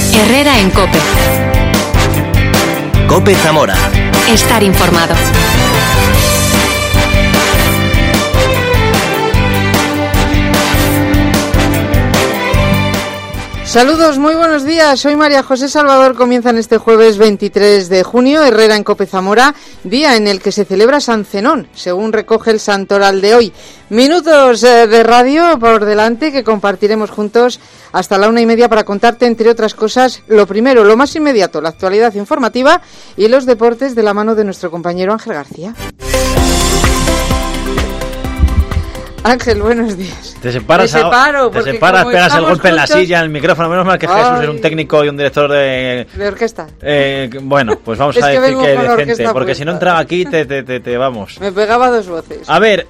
Herrera en COPE. COPE Zamora. Estar informado. Saludos, muy buenos días. Soy María José Salvador. Comienzan este jueves 23 de junio Herrera en COPE Zamora, día en el que se celebra San Zenón, según recoge el santoral de hoy. Minutos de radio por delante que compartiremos juntos hasta la 1:30 para contarte, entre otras cosas, lo primero, lo más inmediato, la actualidad informativa y los deportes de la mano de nuestro compañero Ángel García. Ángel, buenos días. Te separas, pegas el golpe en la silla, en el micrófono. Menos mal que Jesús es un técnico y un director de orquesta. Bueno, pues vamos a decir que decente, porque si no entraba aquí, te vamos. Me pegaba dos voces. A ver,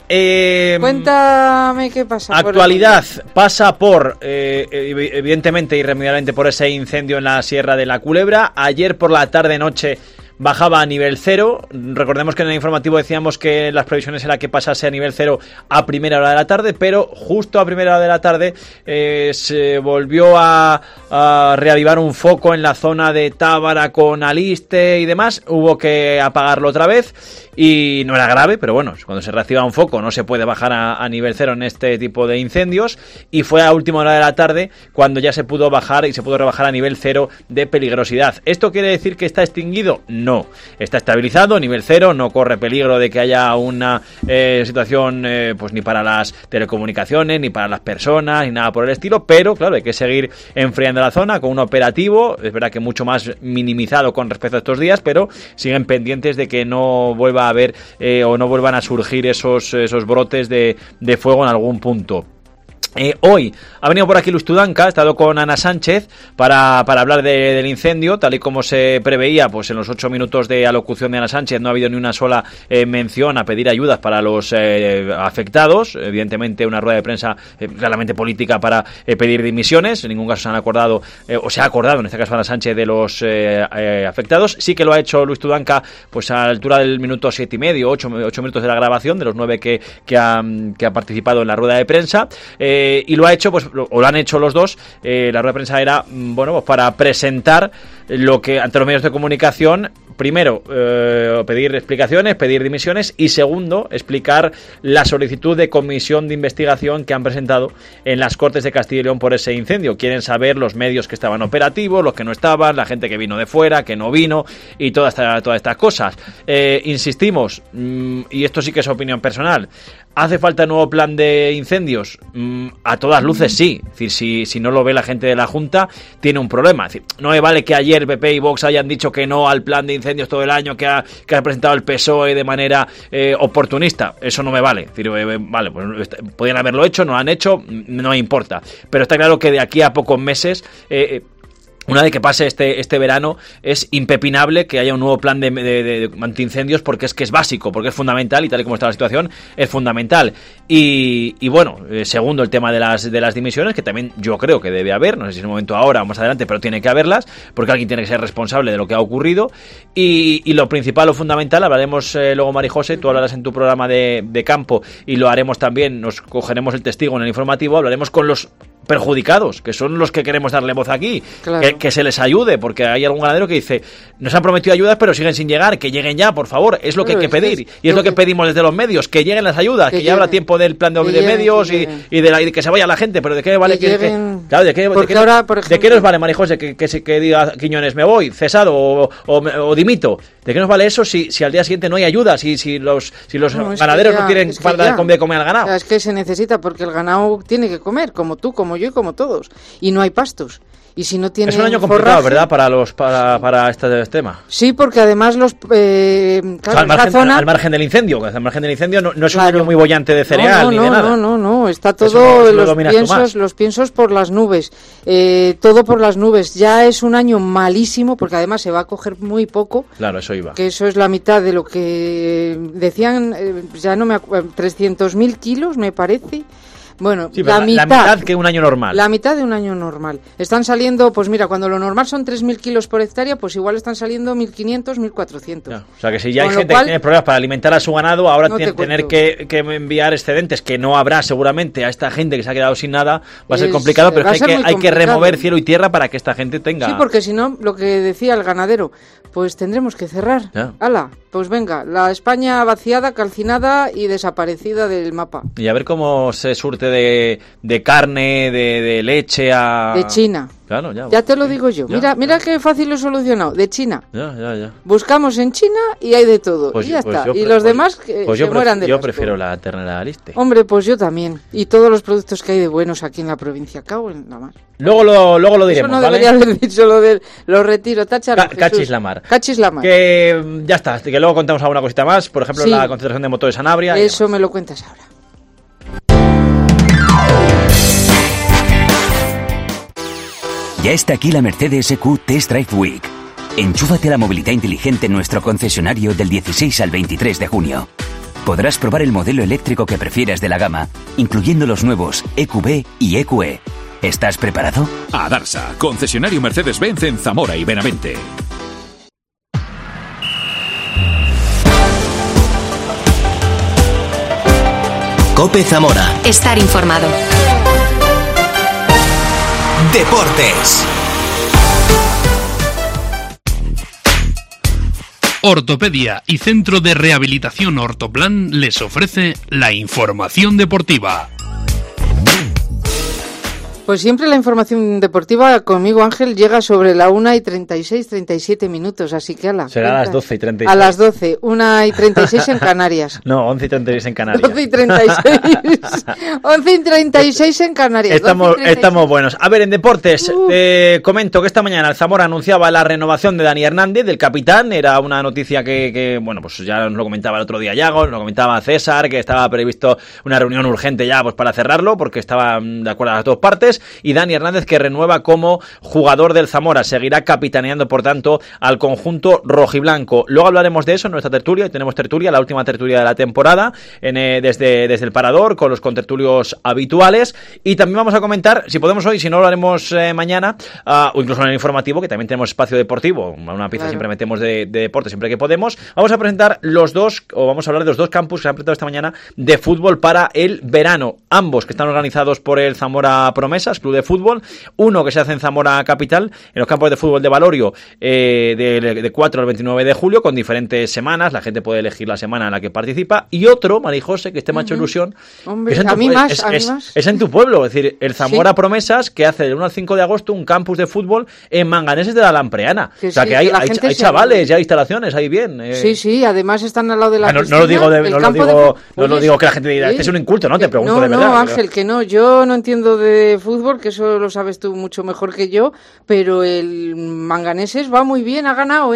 cuéntame qué pasa. Actualidad pasa por, evidentemente, irremediablemente por ese incendio en la Sierra de la Culebra. Ayer por la tarde-noche bajaba a nivel cero. Recordemos que en el informativo decíamos que las previsiones era que pasase a nivel cero a primera hora de la tarde, pero justo a primera hora de la tarde se volvió a reavivar un foco en la zona de Tábara con Aliste y demás. Hubo que apagarlo otra vez y no era grave, pero bueno, cuando se reactiva un foco no se puede bajar a nivel cero en este tipo de incendios, y fue a última hora de la tarde cuando ya se pudo bajar y se pudo rebajar a nivel cero de peligrosidad. ¿Esto quiere decir que está extinguido? No, está estabilizado, nivel cero, no corre peligro de que haya una situación pues ni para las telecomunicaciones, ni para las personas, ni nada por el estilo, pero claro, hay que seguir enfriando la zona con un operativo, es verdad que mucho más minimizado con respecto a estos días, pero siguen pendientes de que no vuelva a haber o no vuelvan a surgir esos brotes de fuego en algún punto. Hoy ha venido por aquí Luis Tudanca, ha estado con Ana Sánchez para hablar del incendio, tal y como se preveía. Pues en los 8 minutos de alocución de Ana Sánchez no ha habido ni una sola mención a pedir ayudas para los afectados. Evidentemente una rueda de prensa claramente política para pedir dimisiones. En ningún caso se han acordado, o se ha acordado en este caso Ana Sánchez, de los afectados. Sí que lo ha hecho Luis Tudanca pues a la altura del minuto 7,5, 8 minutos de la grabación, de los 9 que ha participado en la rueda de prensa. Y lo ha hecho, pues, o lo han hecho los dos. La rueda de prensa era, bueno, pues para presentar lo que ante los medios de comunicación, primero, pedir explicaciones, pedir dimisiones, y segundo, explicar la solicitud de comisión de investigación que han presentado en las Cortes de Castilla y León por ese incendio. Quieren saber los medios que estaban operativos, los que no estaban, la gente que vino de fuera, que no vino, y todas estas cosas. Insistimos, y esto sí que es opinión personal, ¿hace falta un nuevo plan de incendios? A todas luces sí. Es decir, si no lo ve la gente de la Junta, tiene un problema. Es decir, no me vale que ayer PP y Vox hayan dicho que no al plan de incendios todo el año que ha presentado el PSOE de manera oportunista. Eso no me vale. Es decir, vale, pues podían haberlo hecho, no lo han hecho, no me importa. Pero está claro que de aquí a pocos meses, una vez que pase este verano, es impepinable que haya un nuevo plan de antiincendios, porque es que es básico, porque es fundamental, y tal y como está la situación, es fundamental. Y bueno, segundo, el tema de las dimisiones, que también yo creo que debe haber, no sé si en un momento ahora o más adelante, pero tiene que haberlas, porque alguien tiene que ser responsable de lo que ha ocurrido. Y lo principal, lo fundamental, hablaremos luego, María José, tú hablarás en tu programa de campo, y lo haremos también, nos cogeremos el testigo en el informativo, hablaremos con los perjudicados, que son los que queremos darle voz aquí, claro. que se les ayude, porque hay algún ganadero que dice, nos han prometido ayudas pero siguen sin llegar, que lleguen ya, por favor, es lo que hay que pedir, y es lo que pedimos desde los medios, que lleguen las ayudas, que ya habrá tiempo del plan de medios y de que se vaya la gente, pero ¿de qué vale ¿de qué nos vale, María José, que diga Quiñones, me voy, cesado o dimito? ¿De qué nos vale eso si al día siguiente no hay ayudas, si los ganaderos no tienen para de comer al ganado? Es que se necesita, porque el ganado tiene que comer, como tú, como yo y como todos, y no hay pastos. Y si no tienen, es un año complicado, ¿verdad? Para este tema. Sí, porque además los al margen del incendio no es un año muy bollante de cereal ni de nada. No, está todo los piensos por las nubes. Todo por las nubes. Ya es un año malísimo, porque además se va a coger muy poco. Claro, eso iba. Que eso es la mitad de lo que decían, ya no me acuerdo, 300.000 kilos, me parece. Bueno, Sí, pero la mitad que un año normal. La mitad de un año normal. Están saliendo, pues mira, cuando lo normal son 3.000 kilos por hectárea, pues igual están saliendo 1.500, 1.400. Ya, o sea que si ya hay gente que tiene problemas para alimentar a su ganado, ahora tener que enviar excedentes, que no habrá seguramente a esta gente que se ha quedado sin nada, va a ser complicado, pero hay que remover cielo y tierra para que esta gente tenga... Sí, porque si no, lo que decía el ganadero, pues tendremos que cerrar. ¡Hala! Pues venga, la España vaciada, calcinada y desaparecida del mapa. Y a ver cómo se surte de carne, de leche de China. Claro, ya te lo digo yo. Mira qué fácil lo he solucionado. De China. Ya. Buscamos en China y hay de todo. Y ya está. Y los demás que se mueran de Yo prefiero la ternera aliste. Hombre, pues yo también. Y todos los productos que hay de buenos aquí en la provincia. Cago en la mar. Luego lo diremos, Eso no debería haber dicho lo retiro. Táchalo, Cachis la mar. Que ya está. Que luego contamos alguna cosita más. Por ejemplo, la concentración de motores Sanabria. Eso me lo cuentas ahora. Ya está aquí la Mercedes EQ Test Drive Week. Enchúfate a la movilidad inteligente en nuestro concesionario del 16 al 23 de junio. Podrás probar el modelo eléctrico que prefieras de la gama, incluyendo los nuevos EQB y EQE. ¿Estás preparado? A Darsa, concesionario Mercedes-Benz en Zamora y Benavente. COPE Zamora. Estar informado. Deportes. Ortopedia y Centro de Rehabilitación Ortoplan les ofrece la información deportiva. Pues siempre la información deportiva conmigo, Ángel, llega sobre la 1:36, 37 minutos, así que será a las 12:36. A las 12, 1:36 en Canarias. No, 11:36 en Canarias. 11:36. 11:36 en Canarias. Estamos buenos. A ver, en deportes, te comento que esta mañana el Zamora anunciaba la renovación de Dani Hernández, del capitán. Era una noticia que bueno, pues ya nos lo comentaba el otro día Yago, nos lo comentaba César, que estaba previsto una reunión urgente ya pues para cerrarlo, porque estaban de acuerdo las dos partes. Y Dani Hernández, que renueva como jugador del Zamora, seguirá capitaneando por tanto al conjunto rojiblanco. Luego hablaremos de eso en nuestra tertulia, y tenemos tertulia, la última tertulia de la temporada, desde el Parador, con los contertulios habituales, y también vamos a comentar, si podemos hoy, si no lo haremos mañana, o incluso en el informativo, que también tenemos espacio deportivo, una pieza siempre metemos de deporte siempre que podemos. Vamos a presentar vamos a hablar de los dos campus que se han presentado esta mañana de fútbol para el verano, ambos que están organizados por el Zamora Promesas Club de Fútbol, uno que se hace en Zamora Capital, en los campos de fútbol de Valorio, de 4 al 29 de julio, con diferentes semanas, la gente puede elegir la semana en la que participa, y otro, María José, que este me ha hecho ilusión, hombre, es en tu pueblo, es decir, el Zamora Promesas, que hace del 1 al 5 de agosto un campus de fútbol en Manganeses de la Lampreana. O sea, que hay chavales, ya hay instalaciones, ahí bien. Sí, además están al lado de la piscina. No lo digo que la gente diga, este es un inculto, ¿no? Te pregunto de verdad. No, Ángel, que no, yo no entiendo de fútbol, que eso lo sabes tú mucho mejor que yo, pero el Manganeses va muy bien, ha ganado.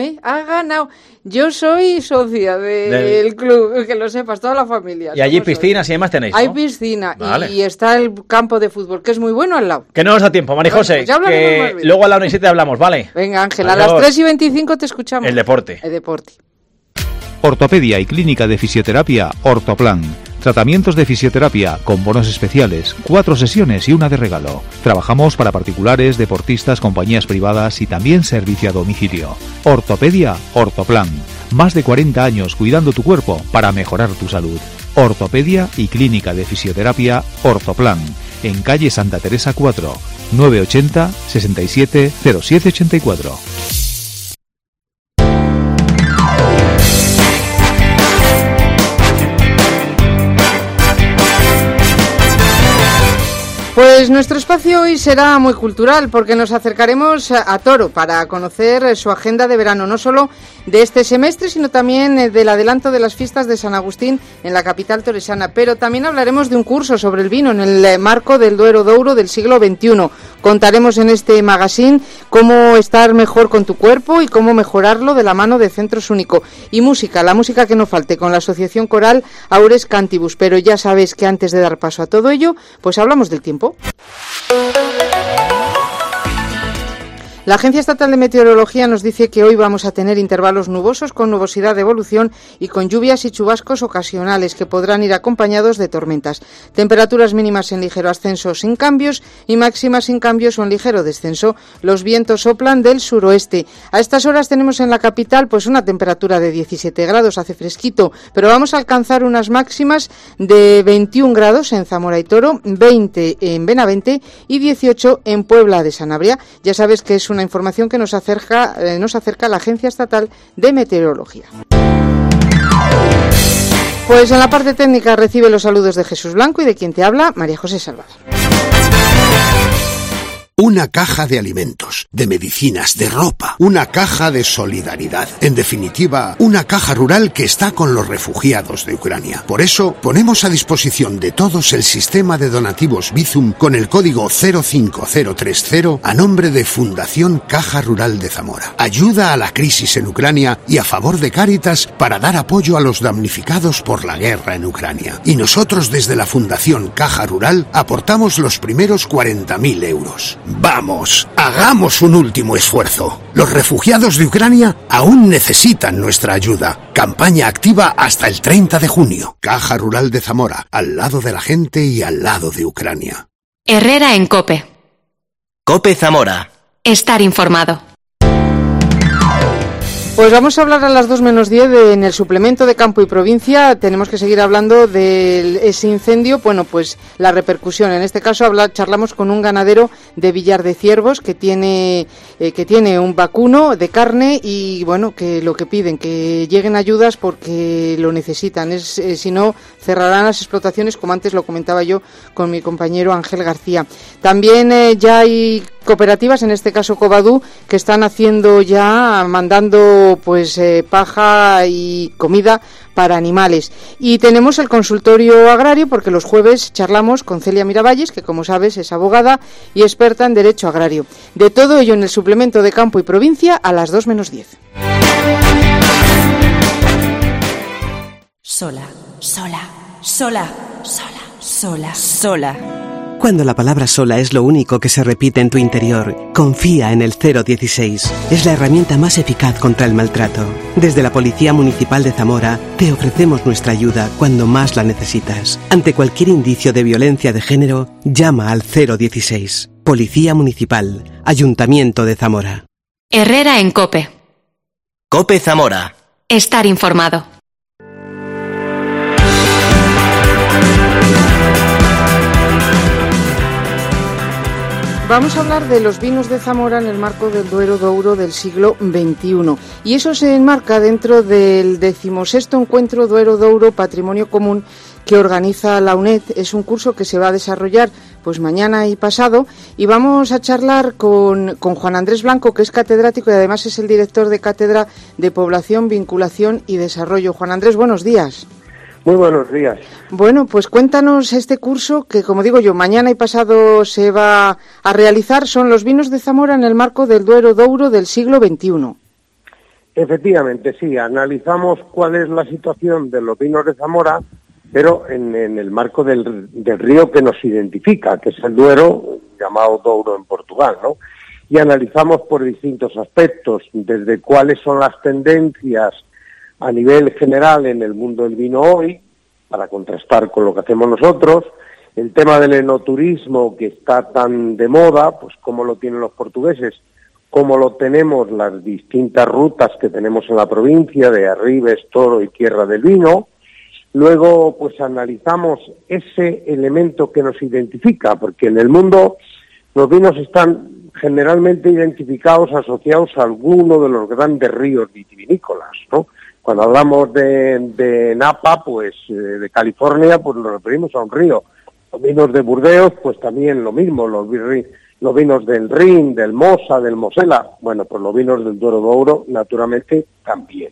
Yo soy socia del club, que lo sepas, toda la familia. Y allí piscinas y demás tenéis, ¿no? Hay piscina, vale. Y está el campo de fútbol, que es muy bueno al lado. Que no nos da tiempo, María José, pues que luego a la 1:07 hablamos, ¿vale? Venga, Ángel, a las 3:25 te escuchamos. El deporte. Ortopedia y clínica de fisioterapia Ortoplan. Tratamientos de fisioterapia con bonos especiales, 4 sesiones y una de regalo. Trabajamos para particulares, deportistas, compañías privadas y también servicio a domicilio. Ortopedia Ortoplan. Más de 40 años cuidando tu cuerpo para mejorar tu salud. Ortopedia y clínica de fisioterapia Ortoplan. En calle Santa Teresa 4, 980 67 0784. Pues nuestro espacio hoy será muy cultural, porque nos acercaremos a Toro para conocer su agenda de verano, no solo de este semestre, sino también del adelanto de las fiestas de San Agustín en la capital toresana. Pero también hablaremos de un curso sobre el vino en el marco del Duero Douro del siglo XXI. Contaremos en este magazine cómo estar mejor con tu cuerpo y cómo mejorarlo de la mano de Centros Único. Y música, la música que no falte, con la asociación coral Aures Cantibus. Pero ya sabéis que antes de dar paso a todo ello, pues hablamos del tiempo. La Agencia Estatal de Meteorología nos dice que hoy vamos a tener intervalos nubosos con nubosidad de evolución y con lluvias y chubascos ocasionales que podrán ir acompañados de tormentas. Temperaturas mínimas en ligero ascenso sin cambios y máximas sin cambios o en ligero descenso. Los vientos soplan del suroeste. A estas horas tenemos en la capital pues una temperatura de 17 grados, hace fresquito, pero vamos a alcanzar unas máximas de 21 grados en Zamora y Toro, 20 en Benavente y 18 en Puebla de Sanabria. Ya sabes que es una información que nos acerca la Agencia Estatal de Meteorología. Pues en la parte técnica recibe los saludos de Jesús Blanco y de quien te habla, María José Salvador. Una caja de alimentos, de medicinas, de ropa, una caja de solidaridad. En definitiva, una caja rural que está con los refugiados de Ucrania. Por eso, ponemos a disposición de todos el sistema de donativos Bizum con el código 05030 a nombre de Fundación Caja Rural de Zamora. Ayuda a la crisis en Ucrania y a favor de Cáritas para dar apoyo a los damnificados por la guerra en Ucrania. Y nosotros desde la Fundación Caja Rural aportamos los primeros 40.000 euros. Vamos, hagamos un último esfuerzo. Los refugiados de Ucrania aún necesitan nuestra ayuda. Campaña activa hasta el 30 de junio. Caja Rural de Zamora, al lado de la gente y al lado de Ucrania. Herrera en COPE. COPE Zamora. Estar informado. Pues vamos a hablar a las 2 menos 10 en el suplemento de Campo y Provincia. Tenemos que seguir hablando de ese incendio, bueno, pues la repercusión. En este caso charlamos con un ganadero de Villar de Ciervos que tiene un vacuno de carne y, bueno, que lo que piden, que lleguen ayudas porque lo necesitan. Si no, cerrarán las explotaciones, como antes lo comentaba yo con mi compañero Ángel García. También ya hay cooperativas, en este caso Covadú, que están mandando pues paja y comida para animales. Y tenemos el consultorio agrario porque los jueves charlamos con Celia Miravalles, que como sabes es abogada y experta en derecho agrario. De todo ello en el suplemento de Campo y Provincia a las 2 menos 10. Sola, sola, sola, sola, sola, sola. Cuando la palabra sola es lo único que se repite en tu interior, confía en el 016. Es la herramienta más eficaz contra el maltrato. Desde la Policía Municipal de Zamora te ofrecemos nuestra ayuda cuando más la necesitas. Ante cualquier indicio de violencia de género, llama al 016. Policía Municipal, Ayuntamiento de Zamora. Herrera en COPE. COPE Zamora. Estar informado. Vamos a hablar de los vinos de Zamora en el marco del Duero Douro del siglo XXI. Y eso se enmarca dentro del 16º Encuentro Duero Douro Patrimonio Común que organiza la UNED. Es un curso que se va a desarrollar pues mañana y pasado. Y vamos a charlar con Juan Andrés Blanco, que es catedrático y además es el director de Cátedra de Población, Vinculación y Desarrollo. Juan Andrés, buenos días. Muy buenos días. Bueno, pues cuéntanos este curso que, como digo yo, mañana y pasado se va a realizar. Son los vinos de Zamora en el marco del Duero Douro del siglo XXI. Efectivamente, sí. Analizamos cuál es la situación de los vinos de Zamora, pero en el marco del río que nos identifica, que es el Duero, llamado Douro en Portugal, ¿no? Y analizamos por distintos aspectos, desde cuáles son las tendencias a nivel general en el mundo del vino hoy, para contrastar con lo que hacemos nosotros, el tema del enoturismo que está tan de moda, pues cómo lo tienen los portugueses, cómo lo tenemos las distintas rutas que tenemos en la provincia de Arribes, Toro y Tierra del Vino. Luego, pues analizamos ese elemento que nos identifica, porque en el mundo los vinos están generalmente identificados, asociados a alguno de los grandes ríos vitivinícolas, ¿no? Cuando hablamos de Napa, pues de California, pues nos referimos a un río. Los vinos de Burdeos, pues también lo mismo, los vinos del Rin, del Mosa, del Mosela, bueno, pues los vinos del Duero Douro, naturalmente, también.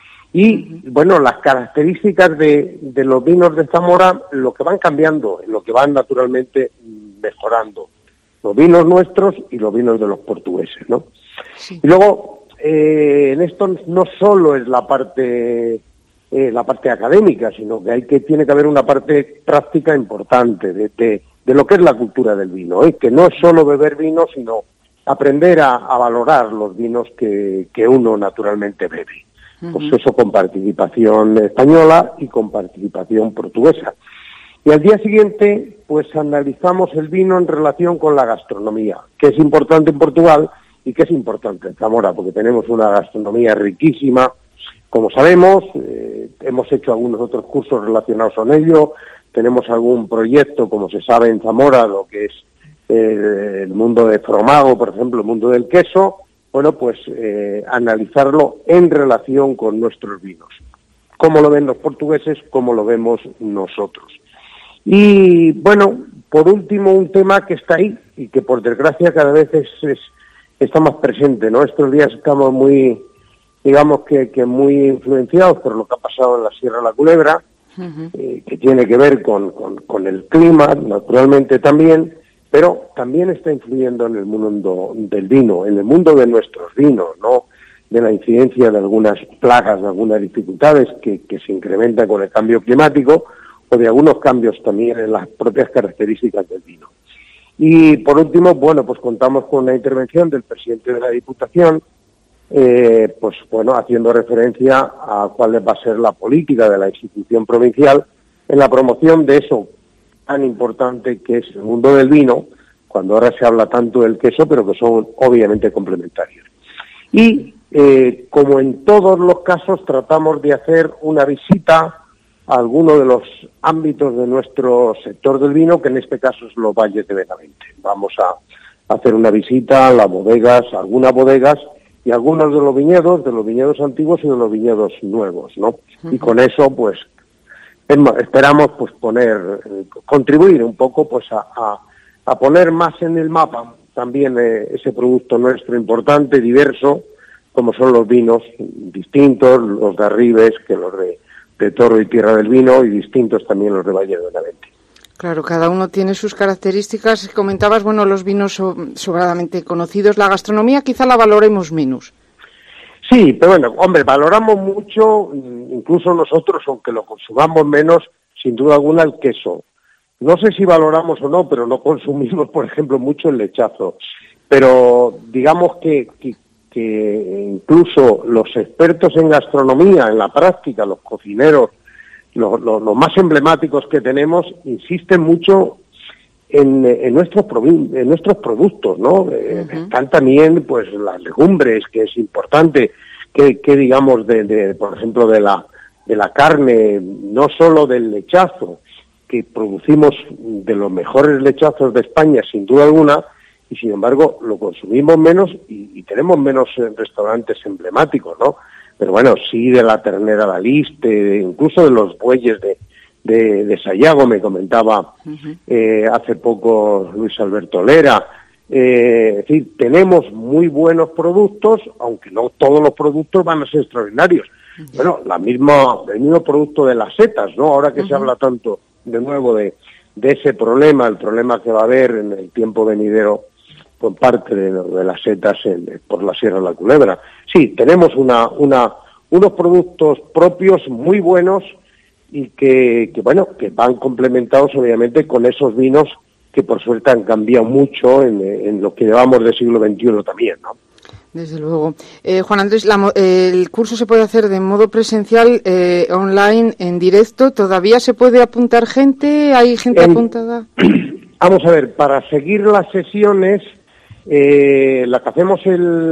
Y, bueno, las características de los vinos de Zamora, lo que van cambiando, lo que van naturalmente mejorando. Los vinos nuestros y los vinos de los portugueses, ¿no? Sí. Y luego, en esto no solo es la parte académica, sino que tiene que haber una parte práctica importante de lo que es la cultura del vino, que no es solo beber vino, sino aprender a valorar los vinos que uno naturalmente bebe. Pues eso con participación española y con participación portuguesa. Y al día siguiente, pues analizamos el vino en relación con la gastronomía, que es importante en Portugal y que es importante en Zamora, porque tenemos una gastronomía riquísima, como sabemos, hemos hecho algunos otros cursos relacionados con ello, tenemos algún proyecto, como se sabe en Zamora, lo que es el mundo de Fromago, por ejemplo, el mundo del queso, bueno, pues analizarlo en relación con nuestros vinos. Cómo lo ven los portugueses, cómo lo vemos nosotros. Y bueno, por último, un tema que está ahí y que por desgracia cada vez está más presente, ¿no? Estos días estamos muy, digamos que muy influenciados por lo que ha pasado en la Sierra de la Culebra, que tiene que ver con el clima, naturalmente también, pero también está influyendo en el mundo del vino, en el mundo de nuestros vinos, ¿no? De la incidencia de algunas plagas, de algunas dificultades que se incrementan con el cambio climático, o de algunos cambios también en las propias características del vino. Y por último, bueno, pues contamos con la intervención del presidente de la Diputación, pues bueno, haciendo referencia a cuál va a ser la política de la institución provincial en la promoción de eso tan importante que es el mundo del vino, cuando ahora se habla tanto del queso, pero que son obviamente complementarios. Y como en todos los casos, tratamos de hacer una visita a alguno de los ámbitos de nuestro sector del vino, que en este caso es los valles de Benavente. Vamos a hacer una visita a las bodegas, a algunas bodegas y algunos de los viñedos antiguos y de los viñedos nuevos, ¿no? Y con eso, pues, esperamos pues contribuir un poco pues a poner más en el mapa también ese producto nuestro importante, diverso, como son los vinos distintos, los de Arribes, que los de Toro y Tierra del Vino, y distintos también los de Valle de Benavente. Claro, cada uno tiene sus características. Comentabas, bueno, los vinos sobradamente conocidos, la gastronomía quizá la valoremos menos. Sí, pero bueno, hombre, valoramos mucho, incluso nosotros, aunque lo consumamos menos, sin duda alguna el queso. No sé si valoramos o no, pero no consumimos, por ejemplo, mucho el lechazo. Pero digamos que incluso los expertos en gastronomía, en la práctica, los cocineros, los más emblemáticos que tenemos, insisten mucho en nuestros productos, ¿no? Están también pues las legumbres, que es importante, que digamos por ejemplo de la carne, no solo del lechazo, que producimos de los mejores lechazos de España sin duda alguna, y sin embargo lo consumimos menos y tenemos menos restaurantes emblemáticos, ¿no? Pero bueno, sí de la ternera de Aliste, incluso de los bueyes de Sayago, me comentaba hace poco Luis Alberto Lera. Es decir, tenemos muy buenos productos, aunque no todos los productos van a ser extraordinarios. Bueno, el mismo producto de las setas, ¿no? Ahora que se habla tanto de nuevo de ese problema, el problema que va a haber en el tiempo venidero por parte de las setas por la Sierra de la Culebra. Sí, tenemos unos productos propios muy buenos y que van complementados obviamente con esos vinos que por suerte han cambiado mucho en lo que llevamos del siglo XXI también, ¿no? Desde luego. Juan Andrés, el curso se puede hacer de modo presencial, online, en directo. ¿Todavía se puede apuntar gente? ¿Hay gente apuntada? Vamos a ver, para seguir las sesiones, las que hacemos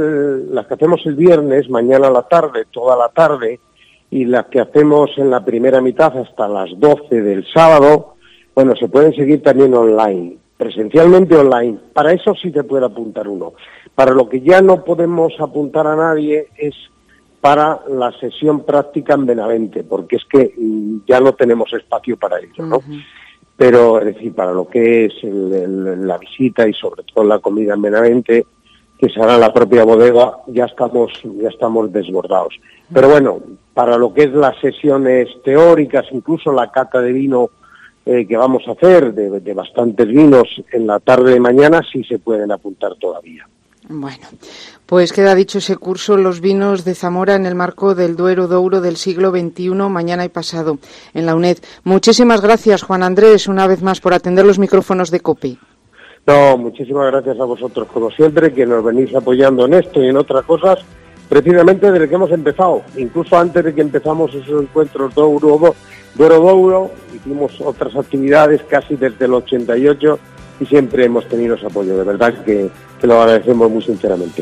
el viernes, mañana a la tarde, toda la tarde, y las que hacemos en la primera mitad hasta las 12 del sábado, bueno, se pueden seguir también online, presencialmente online. Para eso sí se puede apuntar uno. Para lo que ya no podemos apuntar a nadie es para la sesión práctica en Benavente, porque es que ya no tenemos espacio para ello, ¿no? Pero, es decir, para lo que es la visita y sobre todo la comida en Benavente, que se hará en la propia bodega, ya estamos desbordados. Pero bueno, para lo que es las sesiones teóricas, incluso la cata de vino que vamos a hacer, de bastantes vinos en la tarde de mañana, sí se pueden apuntar todavía. Bueno, pues queda dicho ese curso, los vinos de Zamora en el marco del Duero Douro del siglo XXI, mañana y pasado, en la UNED. Muchísimas gracias, Juan Andrés, una vez más por atender los micrófonos de COPE. No, muchísimas gracias a vosotros, como siempre, que nos venís apoyando en esto y en otras cosas, precisamente desde que hemos empezado. Incluso antes de que empezamos esos encuentros Duero, hicimos otras actividades casi desde el 88 y siempre hemos tenido ese apoyo. De verdad que lo agradecemos muy sinceramente.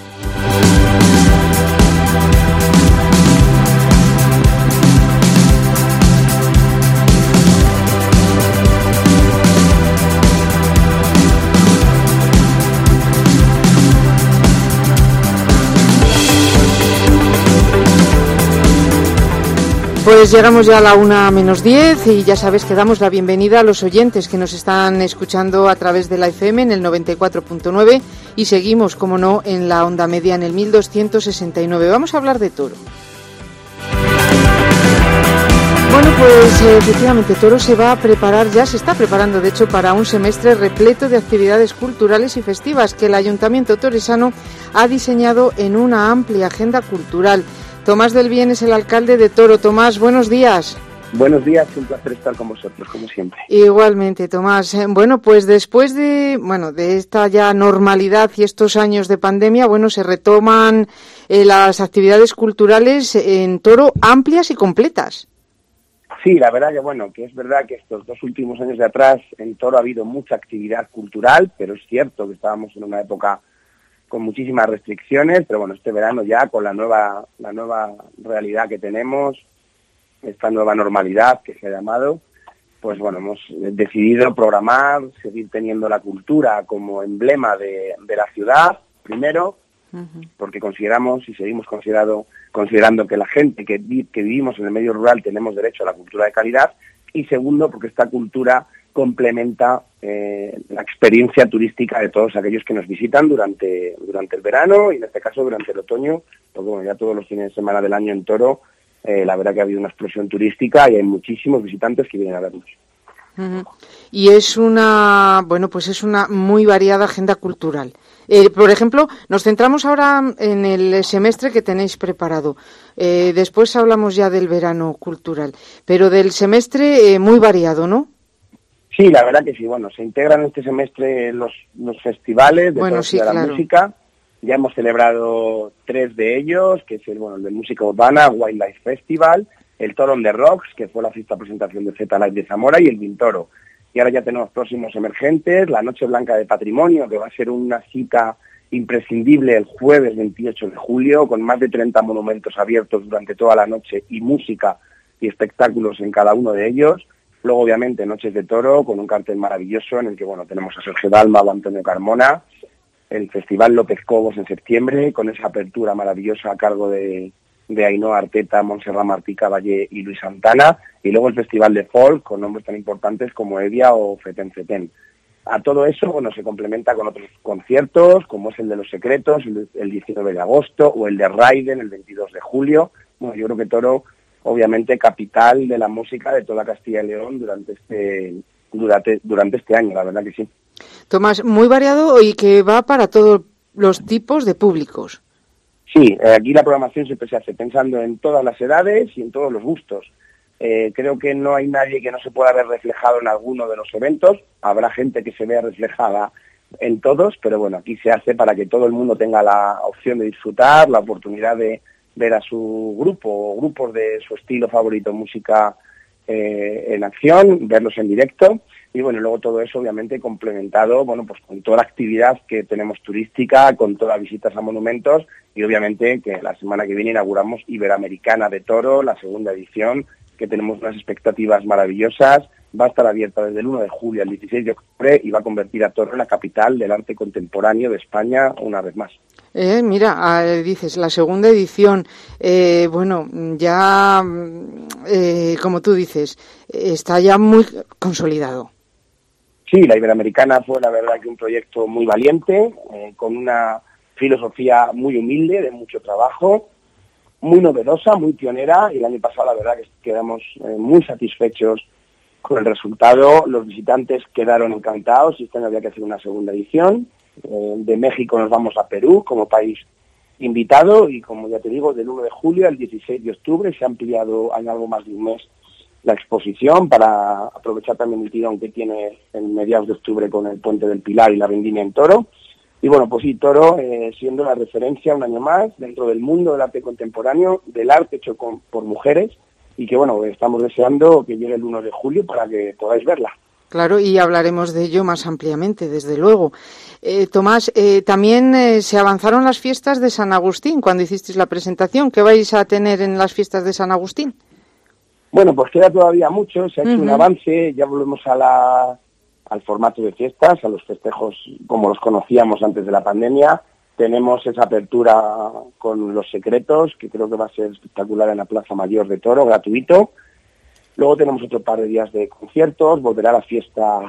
Pues llegamos ya a la 1:10 y ya sabes que damos la bienvenida a los oyentes que nos están escuchando a través de la FM en el 94.9 y seguimos, como no, en la onda media en el 1269. Vamos a hablar de toro. Bueno, pues efectivamente Toro se va a preparar, ya se está preparando de hecho para un semestre repleto de actividades culturales y festivas que el Ayuntamiento toresano ha diseñado en una amplia agenda cultural. Tomás del Bien es el alcalde de Toro. Tomás, buenos días. Buenos días, un placer estar con vosotros, como siempre. Igualmente, Tomás. Bueno, pues después de esta ya normalidad y estos años de pandemia, se retoman las actividades culturales en Toro amplias y completas. Sí, la verdad que es verdad que estos 2 últimos años de atrás en Toro ha habido mucha actividad cultural, pero es cierto que estábamos en una época con muchísimas restricciones, pero este verano ya con la nueva realidad que tenemos, esta nueva normalidad que se ha llamado, pues hemos decidido programar, seguir teniendo la cultura como emblema de la ciudad, primero, porque consideramos y seguimos considerando que la gente que vivimos en el medio rural tenemos derecho a la cultura de calidad, y segundo, porque esta cultura complementa la experiencia turística de todos aquellos que nos visitan durante el verano y en este caso durante el otoño, porque ya todos los fines de semana del año en Toro la verdad que ha habido una explosión turística y hay muchísimos visitantes que vienen a vernos. Y es una muy variada agenda cultural. Por ejemplo, nos centramos ahora en el semestre que tenéis preparado. Después hablamos ya del verano cultural, pero del semestre muy variado, ¿no? Sí, la verdad que sí. Se integran este semestre los festivales de la música. Ya hemos celebrado 3 de ellos, que es el de música urbana, Wildlife Festival, el Toro on the Rocks, que fue la 6ª presentación de Z-Live de Zamora, y el Vintoro. Y ahora ya tenemos próximos emergentes, la Noche Blanca de Patrimonio, que va a ser una cita imprescindible el jueves 28 de julio, con más de 30 monumentos abiertos durante toda la noche y música y espectáculos en cada uno de ellos. Luego, obviamente, Noches de Toro, con un cartel maravilloso en el que tenemos a Sergio Dalma o Antonio Carmona, el Festival López Cobos en septiembre, con esa apertura maravillosa a cargo de Ainhoa Arteta, Montserrat Martí Caballé y Luis Santana, y luego el Festival de Folk, con nombres tan importantes como Evia o Feten Feten. A todo eso, se complementa con otros conciertos, como es el de Los Secretos, el 19 de agosto, o el de Raiden, el 22 de julio. Yo creo que Toro, obviamente, capital de la música de toda Castilla y León durante este año, la verdad que sí. Tomás, muy variado y que va para todos los tipos de públicos. Sí, aquí la programación siempre se hace pensando en todas las edades y en todos los gustos. Creo que no hay nadie que no se pueda ver reflejado en alguno de los eventos. Habrá gente que se vea reflejada en todos, pero aquí se hace para que todo el mundo tenga la opción de disfrutar, la oportunidad de ver a su grupo o grupos de su estilo favorito, música en acción, verlos en directo. Y luego todo eso obviamente complementado, con toda la actividad que tenemos turística, con todas las visitas a monumentos, y obviamente que la semana que viene inauguramos Iberoamericana de Toro, la 2ª edición, que tenemos unas expectativas maravillosas. Va a estar abierta desde el 1 de julio al 16 de octubre y va a convertir a Toro en la capital del arte contemporáneo de España una vez más. Dices, la 2ª edición, como tú dices, está ya muy consolidado. Sí, la Iberoamericana fue la verdad que un proyecto muy valiente, con una filosofía muy humilde, de mucho trabajo, muy novedosa, muy pionera, y el año pasado la verdad que quedamos muy satisfechos con el resultado. Los visitantes quedaron encantados y este año había que hacer una 2ª edición. De México nos vamos a Perú como país invitado y, como ya te digo, del 1 de julio al 16 de octubre se ha ampliado en algo más de un mes la exposición para aprovechar también el tirón que tiene en mediados de octubre con el Puente del Pilar y la vendimia en Toro. Y bueno, pues sí, Toro siendo la referencia un año más dentro del mundo del arte contemporáneo, del arte hecho por mujeres, y que bueno, estamos deseando que llegue el 1 de julio para que podáis verla. Claro, y hablaremos de ello más ampliamente, desde luego. Tomás, también se avanzaron las fiestas de San Agustín cuando hicisteis la presentación. ¿Qué vais a tener en las fiestas de San Agustín? Bueno, pues queda todavía mucho, se ha hecho un avance, ya volvemos al formato de fiestas, a los festejos como los conocíamos antes de la pandemia. Tenemos esa apertura con los secretos, que creo que va a ser espectacular en la Plaza Mayor de Toro, gratuito. Luego tenemos otro par de días de conciertos, volverá la fiesta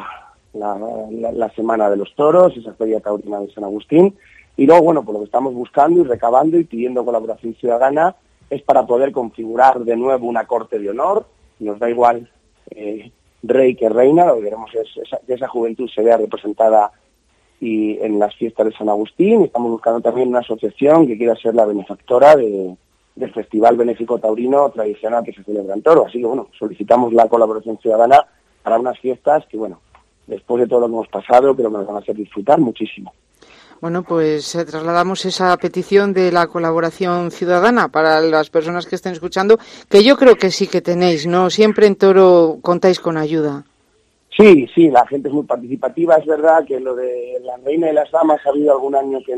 la Semana de los Toros, esa feria taurina de San Agustín. Y luego, bueno, pues lo que estamos buscando y recabando y pidiendo colaboración ciudadana es para poder configurar de nuevo una corte de honor. Nos da igual rey que reina, lo que queremos es que esa juventud se vea representada y en las fiestas de San Agustín. Estamos buscando también una asociación que quiera ser la benefactora del Festival Benéfico Taurino tradicional que se celebra en Toro. Así que, bueno, solicitamos la colaboración ciudadana para unas fiestas que, bueno, después de todo lo que hemos pasado, creo que nos van a hacer disfrutar muchísimo. Bueno, pues trasladamos esa petición de la colaboración ciudadana para las personas que estén escuchando, que yo creo que sí que tenéis, ¿no? Siempre en Toro contáis con ayuda. Sí, la gente es muy participativa. Es verdad que lo de la reina y las damas ha habido algún año que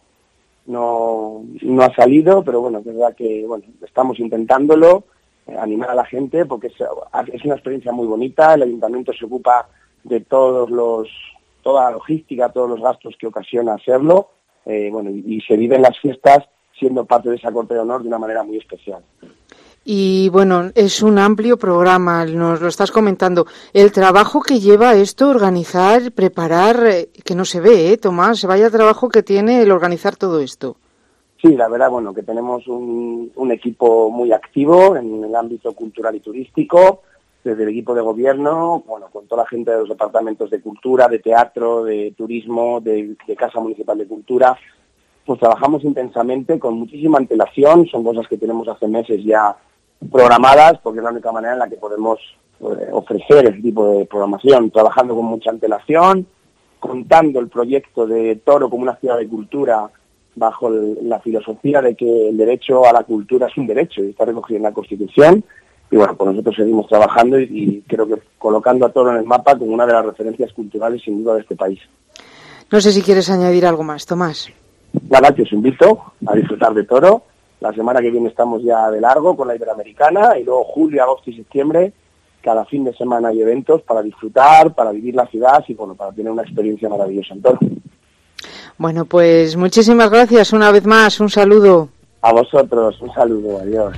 no ha salido, pero bueno, es verdad que bueno, estamos intentándolo, animar a la gente, porque es una experiencia muy bonita. El ayuntamiento se ocupa de toda la logística, todos los gastos que ocasiona hacerlo, bueno, y se viven las fiestas siendo parte de esa corte de honor de una manera muy especial. Y bueno, es un amplio programa, nos lo estás comentando. El trabajo que lleva esto, organizar, preparar, que no se ve, Tomás, vaya trabajo que tiene el organizar todo esto. Sí, la verdad, bueno, que tenemos un equipo muy activo en el ámbito cultural y turístico, desde el equipo de gobierno, bueno, con toda la gente de los departamentos de cultura, de teatro, de turismo, de Casa Municipal de Cultura. Pues trabajamos intensamente, con muchísima antelación, son cosas que tenemos hace meses ya programadas, porque es la única manera en la que podemos ofrecer ese tipo de programación, trabajando con mucha antelación, contando el proyecto de Toro como una ciudad de cultura bajo la filosofía de que el derecho a la cultura es un derecho y está recogido en la Constitución. Y bueno, pues nosotros seguimos trabajando y creo que colocando a Toro en el mapa como una de las referencias culturales sin duda de este país. No sé si quieres añadir algo más, Tomás. Nada, que os invito a disfrutar de Toro. La semana que viene estamos ya de largo con la Iberoamericana y luego julio, agosto y septiembre, cada fin de semana hay eventos para disfrutar, para vivir la ciudad y bueno, para tener una experiencia maravillosa en Toro. Bueno, pues muchísimas gracias una vez más, un saludo. A vosotros, un saludo, adiós.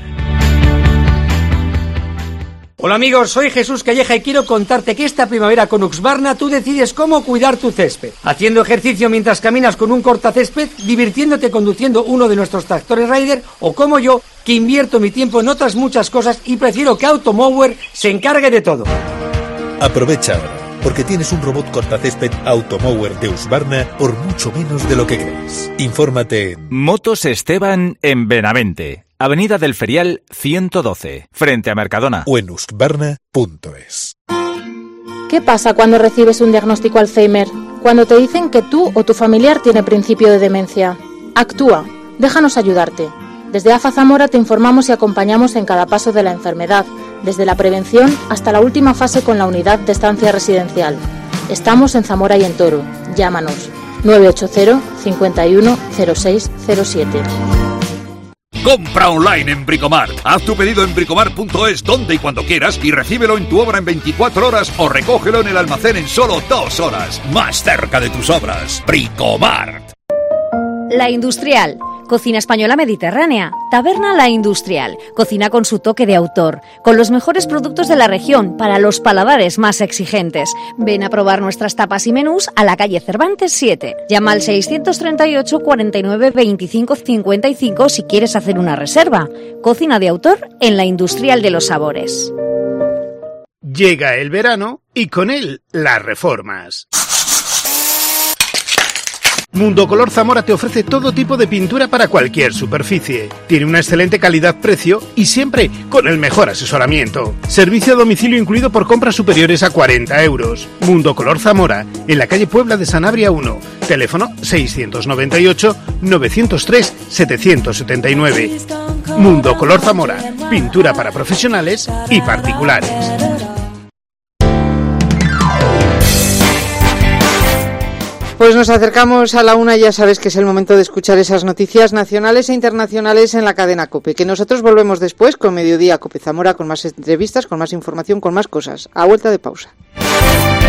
Hola amigos, soy Jesús Calleja y quiero contarte que esta primavera con Husqvarna tú decides cómo cuidar tu césped. Haciendo ejercicio mientras caminas con un cortacésped, divirtiéndote conduciendo uno de nuestros tractores Raider o como yo, que invierto mi tiempo en otras muchas cosas y prefiero que Automower se encargue de todo. Aprovecha ahora, porque tienes un robot cortacésped Automower de Husqvarna por mucho menos de lo que crees. Infórmate en Motos Esteban en Benavente, Avenida del Ferial 112, frente a Mercadona. O en husqvarna.es. ¿Qué pasa cuando recibes un diagnóstico Alzheimer? Cuando te dicen que tú o tu familiar tiene principio de demencia. Actúa, déjanos ayudarte. Desde AFA Zamora te informamos y acompañamos en cada paso de la enfermedad, desde la prevención hasta la última fase con la unidad de estancia residencial. Estamos en Zamora y en Toro. Llámanos 980 51 0607. Compra online en Bricomart. Haz tu pedido en bricomart.es donde y cuando quieras y recíbelo en tu obra en 24 horas o recógelo en el almacén en solo 2 horas. Más cerca de tus obras. Bricomart. La Industrial. Cocina española mediterránea. Taberna La Industrial. Cocina con su toque de autor. Con los mejores productos de la región para los paladares más exigentes. Ven a probar nuestras tapas y menús a la calle Cervantes 7. Llama al 638 49 25 55 si quieres hacer una reserva. Cocina de autor en La Industrial de los Sabores. Llega el verano y con él las reformas. Mundo Color Zamora te ofrece todo tipo de pintura para cualquier superficie. Tiene una excelente calidad-precio y siempre con el mejor asesoramiento. Servicio a domicilio incluido por compras superiores a 40 euros. Mundo Color Zamora, en la calle Puebla de Sanabria 1. Teléfono 698-903-779. Mundo Color Zamora, pintura para profesionales y particulares. Pues nos acercamos a la una, ya sabes que es el momento de escuchar esas noticias nacionales e internacionales en la cadena COPE, que nosotros volvemos después con Mediodía COPE Zamora, con más entrevistas, con más información, con más cosas, a vuelta de pausa.